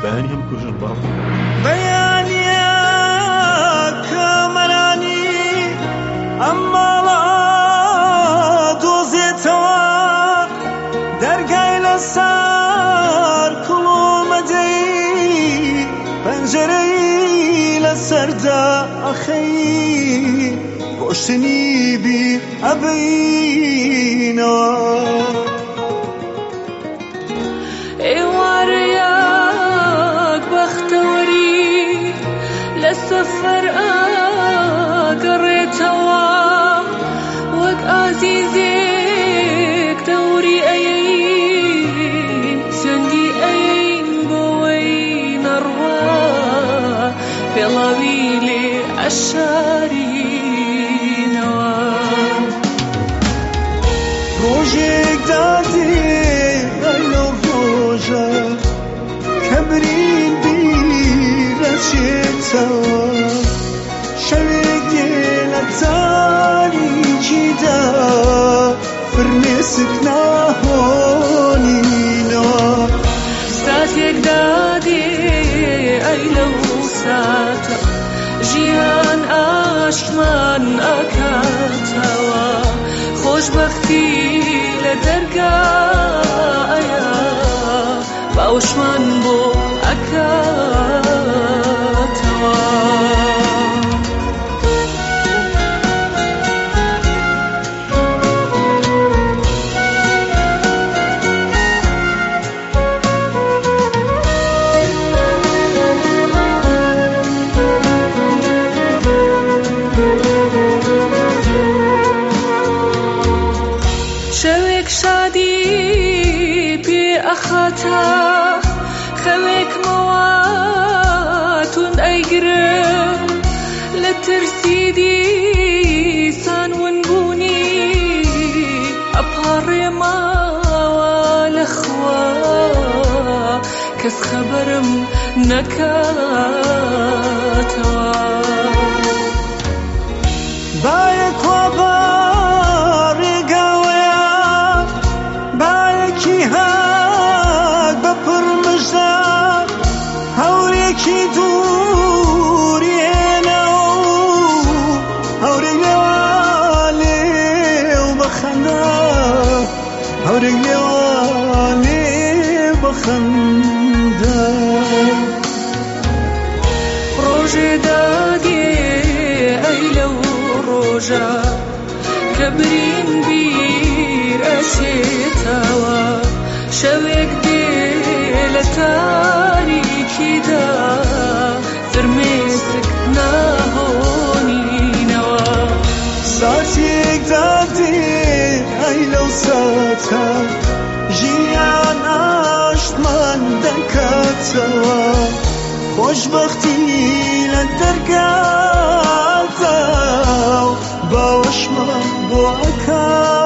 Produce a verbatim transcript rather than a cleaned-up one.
بەیانی هەم کوژن باڵ بەیانیە کەمەرانی ئەمماڵە دۆزێتەوە دەرگای لەسەر کوڵومەدەی پەنجەرەی لەسەردا ئەخەی ڕۆشنی بیر ئەبینەوە ئێوارەیەک بەختەوەری لە سەفەر ئەگەڕێتەوە وەک ئازیزێک دەوری ئەیەین سوێندی ئەیەین بۆوەی نەڕوا پێڵاوی لێ ئەشارینەوە ڕۆژێک دادێ ئەی لەو ڕۆژە کە برین بیرەچێتەوە شەوێک دێ لە تاریکیدا فرمێسک ناهۆنینەوە ساتێک دادێ ئەی لەو ساتە ژیان ئاشتمان ئەکاتەوە خۆشبەختی لە دەرگایە باوشمان بۆ ئەکاتەوە شەوێک شادی پێ ئەخاتە خەوێک مەواتون ئەیگرم لە ترسی دیسان ونبوونی ئەپاڕێماوە لەخوا کەس خەبەرم نەکاتەوە باەکوا بە ڕێگاوەیە باەکی هات بە پڕمژدە هەورێکی دووریێنەوە هەورێک لێوانێ و بەخەندە هەورێک لێوانێ بەخەندە ڕۆژێ دادێ ئەی لەو ڕۆژە کە برین بیر ئەچێتەوە شەوێک دێ لە تاریکیدا فرمێسک ناهۆنینەوە ساتێک دادێ ئەی لەو ساتە ژیان ئاشتمان دەکاتەوە خۆشبەختی لە دەرگاکە باوەشمان بۆ ئەکات